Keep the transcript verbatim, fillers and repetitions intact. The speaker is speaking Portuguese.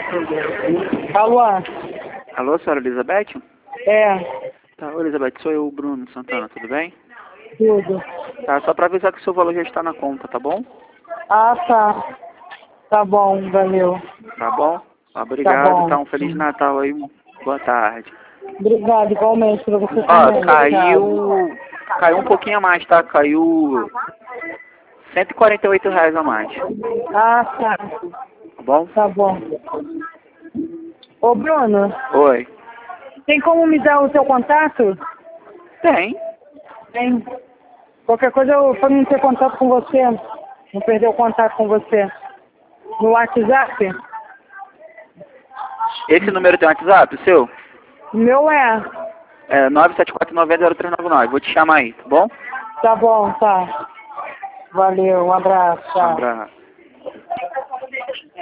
Alô? Alô, senhora Elizabeth? É, Tá, oi, Elizabeth, sou eu, Bruno Santana, tudo bem? tudo. Tá, só pra avisar que o seu valor já está na conta, tá bom? Ah, tá. Tá bom, valeu. Tá bom? Tá Obrigado, bom. tá, um Feliz Natal aí, boa tarde. Obrigado, igualmente pra você Ó, também. caiu, caiu um pouquinho a mais, tá? Caiu cento e quarenta e oito reais a mais, Ah, tá. tá bom? Tá bom. Ô, Bruno, Oi. tem como me dar o seu contato? Tem. Tem. Qualquer coisa eu pra não ter contato com você, não perder o contato com você. No WhatsApp? Esse número tem WhatsApp, o seu? O meu é. É nove sete quatro nove zero zero três nove nove, vou te chamar aí, tá bom? Tá bom, tá. Valeu, um abraço, Um tchau. abraço.